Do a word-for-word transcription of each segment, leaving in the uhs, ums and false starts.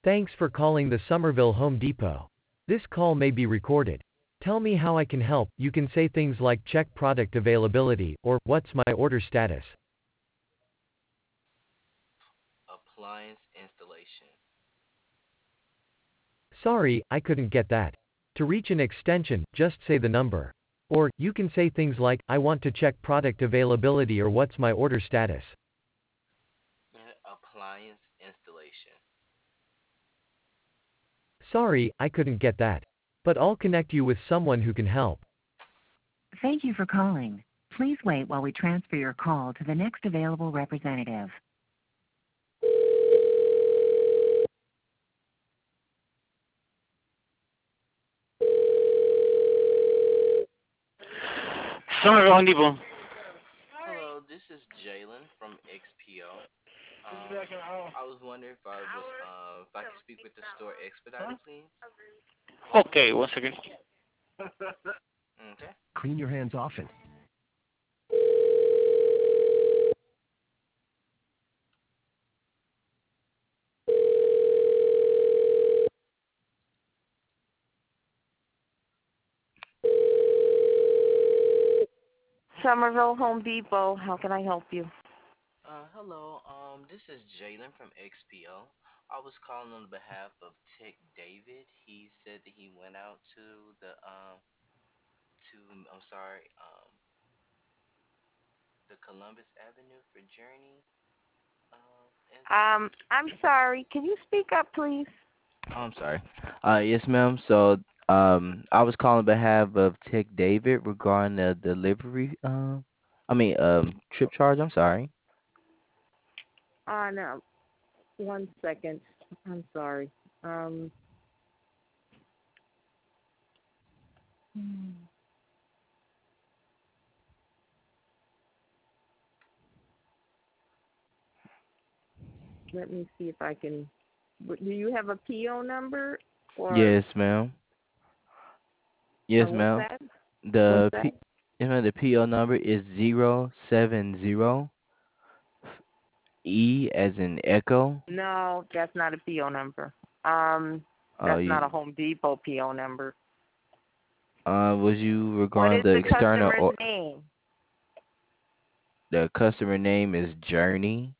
Thanks for calling the Somerville Home Depot. This call may be recorded. Tell me how I can help. You can say things like check product availability or what's my order status. Appliance installation. Sorry, I couldn't get that. To reach an extension, just say the number. Or, you can say things like, I want to check product availability or what's my order status. Appliance installation. Sorry, I couldn't get that. But I'll connect you with someone who can help. Thank you for calling. Please wait while we transfer your call to the next available representative. Somerville Home Depot. Hello, this is Jalen from X P O. Um, I was wondering if I was uh, if I could speak with the store expediter, please. Okay, one second. Okay. Clean your hands often. Somerville Home Depot. How can I help you? Uh, hello. Um, this is Jalen from X P O. I was calling on behalf of Tech David. He said that he went out to the um to I'm sorry um the Columbus Avenue for Journey. Um, Um, installation. I'm sorry. Can you speak up, please? Oh, I'm sorry. Uh, yes, ma'am. So, um, I was calling on behalf of Tech David regarding the delivery. Um, I mean, um, trip charge. I'm sorry. Uh, no. One second. I'm sorry. Um, hmm, let me see if I can. Do you have a P O number or Yes, ma'am. uh, Yes, what's ma'am. that? What's The that? P, you know, the P O number is zero seven zero E as in Echo. No, that's not a P O number. Um, Uh, that's not you, a Home Depot P O number. uh, was you What regarding is the the external customer's or name? the customer name is Journey.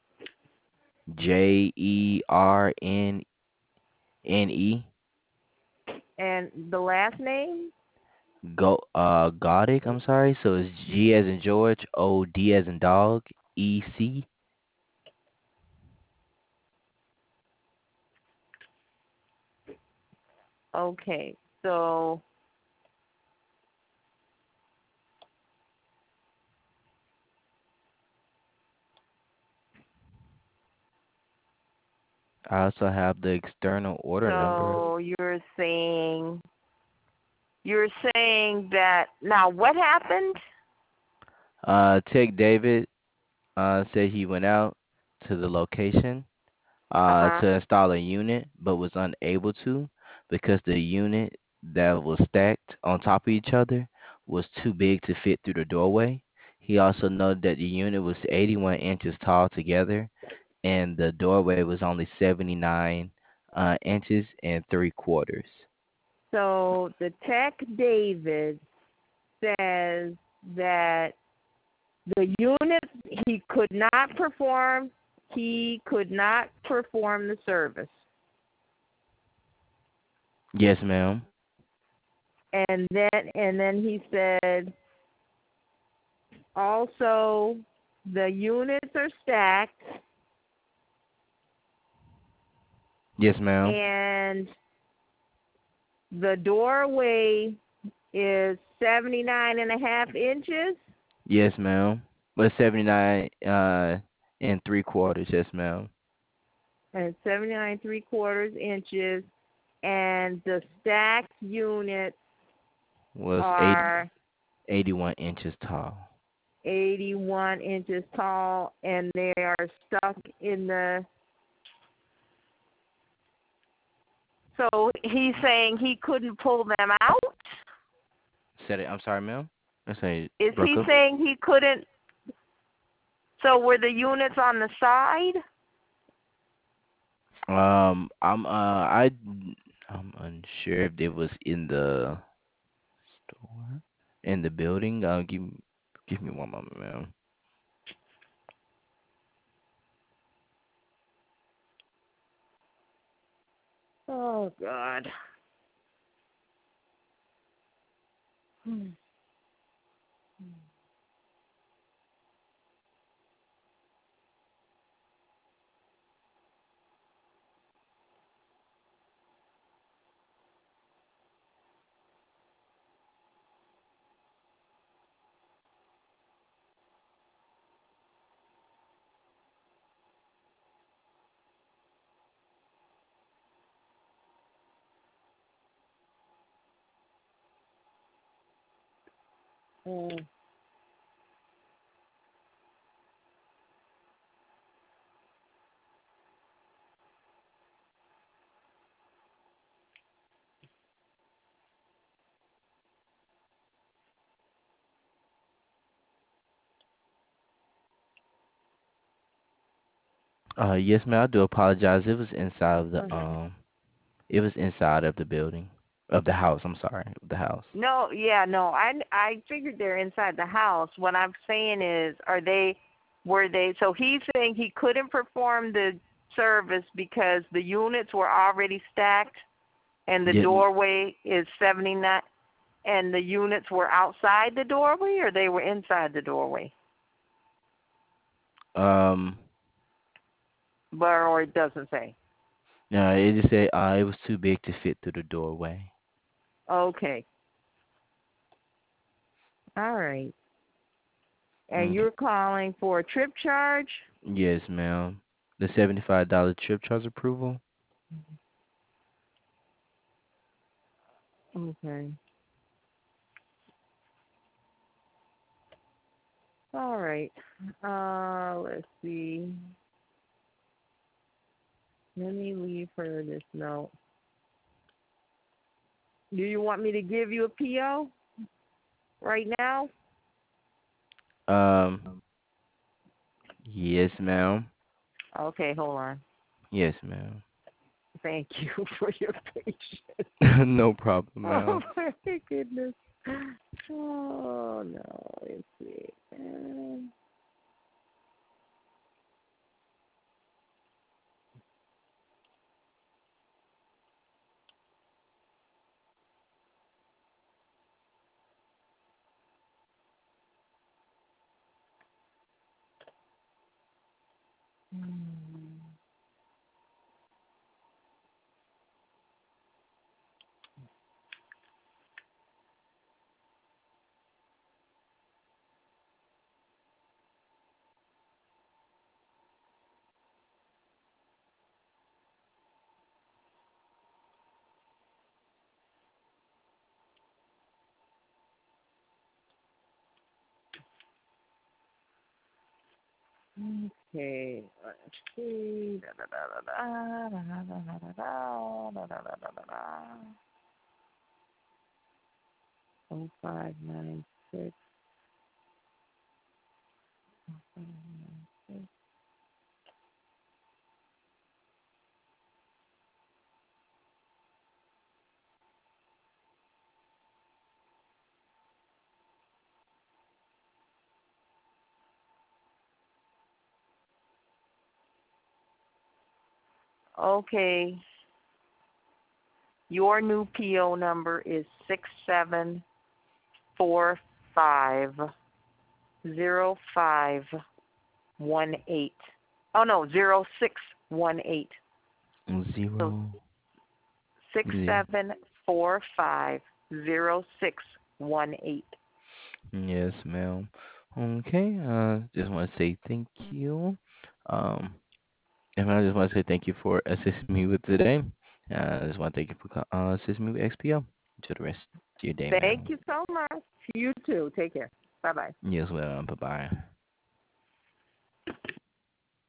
J E R N N E. And the last name? Go uh Godic, I'm sorry. So it's G as in George, O D as in dog, E C. Okay, so I also have the external order number. so you're saying you're saying that now what happened? Uh Tech David uh said he went out to the location Uh uh huh. to install a unit but was unable to because the unit that was stacked on top of each other was too big to fit through the doorway. He also noted that the unit was eighty-one inches tall together and the doorway was only seventy-nine uh, inches and three quarters. So the tech David says that the unit he could not perform he could not perform the service. Yes, ma'am. And then and then he said also the units are stacked Yes, ma'am. and the doorway is seventy-nine and a half inches Yes, ma'am. But seventy-nine uh, and three quarters. Yes, ma'am. and seventy-nine three quarters inches, and the stacked units Was eighty, are eighty-one inches tall. eighty-one inches tall, and they are stuck in the. So he's saying he couldn't pull them out? Said it. I'm sorry, ma'am. I say Is broke he up. saying he couldn't? So were the units on the side? Um, I'm uh I I'm unsure if it was in the store, in the building. Uh, give give me one moment, ma'am. Oh God. Mm. Uh, yes, ma'am. I do apologize. It was inside of the Uh, um, it was inside of the building, of the house. I'm sorry, of the house. No, yeah, no. I I figured they're inside the house. What I'm saying is, are they? Were they? So he's saying he couldn't perform the service because the units were already stacked, and the Yeah. doorway is seventy-nine, and the units were outside the doorway, or they were inside the doorway. Um. But or it doesn't say. No, it just said uh, it was too big to fit through the doorway. Okay. All right. And Okay. you're calling for a trip charge? Yes, ma'am. The seventy-five dollar trip charge approval. Okay. All right. Uh, let's see. Let me leave her this note. Do you want me to give you a P O right now? Um. Yes, ma'am. Okay, hold on. Yes, ma'am. Thank you for your patience. No problem, Oh ma'am. my goodness. Oh no, let's see. Um, Okay, let's see. Da, da, da, da, da, da, da, da, da, da, da, da, da, da, da. Oh five nine six. Okay, your new P O number is six seven four five zero five one eight. Oh no, zero six one eight. So Zero. six Zero. seven four five zero six one eight. Yes, ma'am. Okay. Uh, just want to say thank you. Um, and I just want to say thank you for assisting me with today. Uh, I just want to thank you for co- uh, assisting me with X P O. To the rest of your day, Thank ma'am. you so much. You too. Take care. Bye bye. Yes, well. Bye bye.